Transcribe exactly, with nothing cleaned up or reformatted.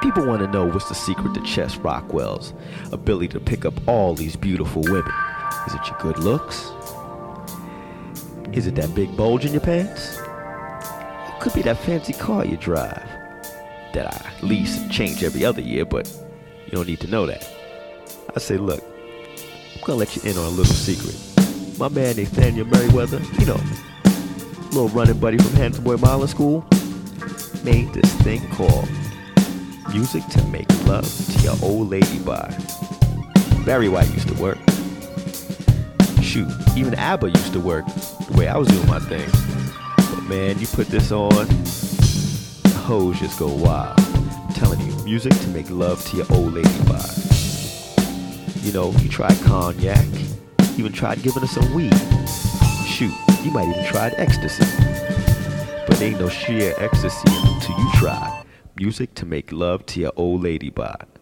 People want to know what's the secret to Chess Rockwell's ability to pick up all these beautiful women. Is it your good looks? Is it that big bulge in your pants? Or could be that fancy car you drive that I lease and change every other year, but you don't need to know that. I say, look, I'm gonna let you in on a little secret. My man Nathaniel Merriweather, you know, little running buddy from Handsome Boy Miler School, made this thing called Music to Make Love to Your Old Lady by. Barry White used to work. Shoot, even ABBA used to work the way I was doing my thing. But man, you put this on, the hoes just go wild. I'm telling you, music to make love to your old lady by. You know, you tried cognac, even tried giving her some weed. Shoot, you might even tried ecstasy. But ain't no sheer ecstasy until you try music to make love to your old lady by.